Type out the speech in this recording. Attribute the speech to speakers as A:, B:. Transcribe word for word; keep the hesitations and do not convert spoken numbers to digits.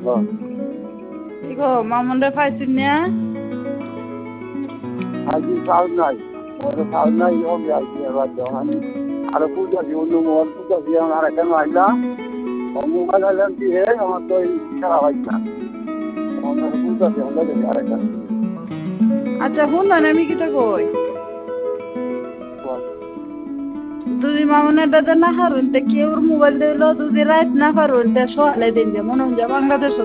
A: কি গো মামুন রে পাইছিস না?
B: আজকে কাজ নাই, ওদের কাজ নাই এবং যাইছি এবার যখন আরো বুঝাছি অন্য মোবাইল বুঝাছি আমার আর এখানে আইলাম মোবাইল আইলাম কি হে আমার তো খারাপ হয়েছে না আমার বুঝাছি আমরা দেখি আর এখানে
A: আচ্ছা শুন না আমি কিটা কই দুদি মামুনের দাদা না হারুন তে কেউর মোবাইল দিল দুদি রাত না পারুন তে সোয়ালে দিন যে মনে হয় বাংলাদেশ